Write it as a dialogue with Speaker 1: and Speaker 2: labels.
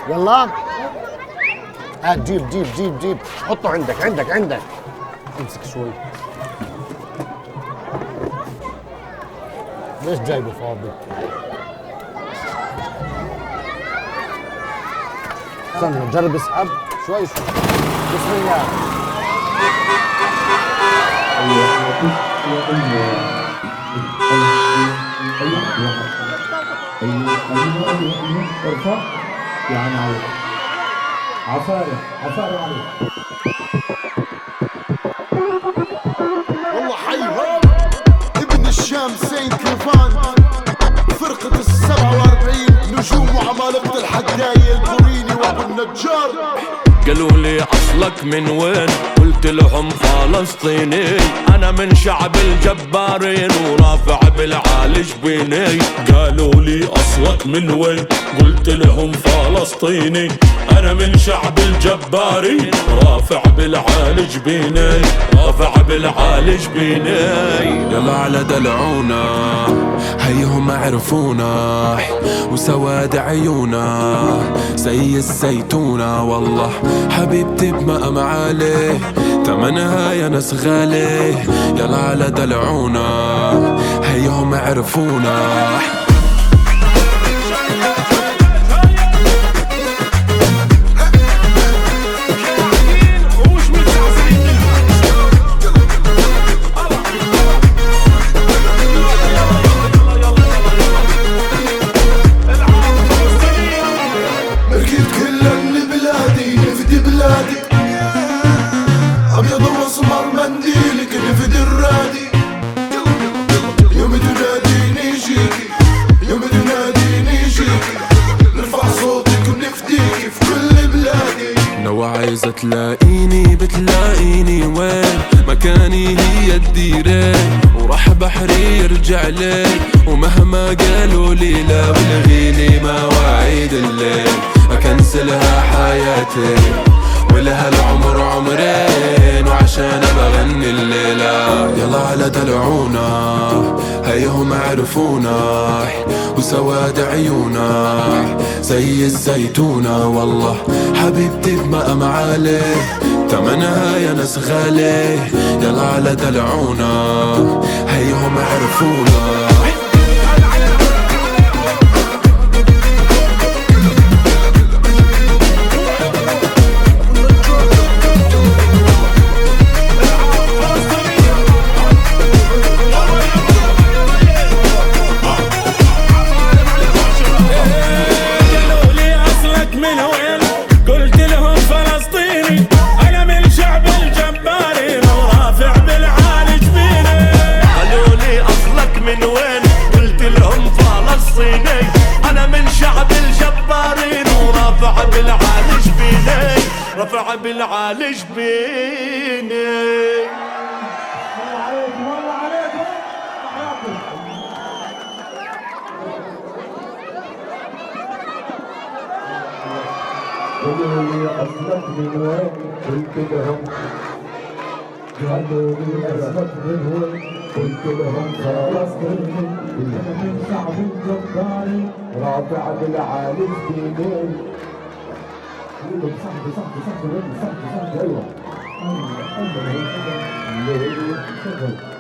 Speaker 1: يلا هات جيب جيب جيب جيب، حطه عندك امسك شوي. ليش جايبه فاضي؟ استنى نجرب اسحب شوي. بسم الله.
Speaker 2: ارفع يعني عليك عفارة عليك.
Speaker 3: والله حي ابن الشام سين كرفان، فرقة ال47 نجوم وعمالقة الحداية البوريني وابو النجار.
Speaker 4: قالوا لي اصلك من وين؟ قلت لهم فلسطيني، انا من شعب الجبارين ورافع بالعالي جبيني. قالوا لي اصلك من وين؟ قلت لهم فلسطيني، انا من شعب الجبارين رافع بالعالي جبيني، رافع بالعالي جبيني.
Speaker 5: يلا على دلعونا هيهم عرفونا وسواد عيونا زي الزيتونة. والله حبيبتي بمقام عالي تمنها يا ناس غالي. يلا على دلعونا هيهم عرفونا.
Speaker 3: أبيض وأسمر منديلك نفد الرادي. يوم تناديني جيكي، يوم تناديني جيكي، نرفع صوتك ونفديكي في كل بلادي.
Speaker 5: لو عايزة تلاقيني بتلاقيني وين؟ مكاني هي الديرين وراح بحري يرجع لي. ومهما قالوا لي لا بلغيني مواعيد الليل أكنسلها حياتي ولها العمر عمرين وعشان بغني الليلة. يلا على دلعونا هيهم عرفونا وسواد عيونا زي الزيتونة. والله حبيبتي بمقام عالي تمنها يا ناس غالي. يلا على دلعونا هيهم عرفونا.
Speaker 4: رفع بالعالي جبيني.
Speaker 2: والله عليكم قالوا لي أصلك من وين؟ قلت لهم قالوا لي أصلك من وين؟ قلت لهم فلسطيني، أنا من شعب الجباري رافع بالعالي جبيني. صاحبي ايوه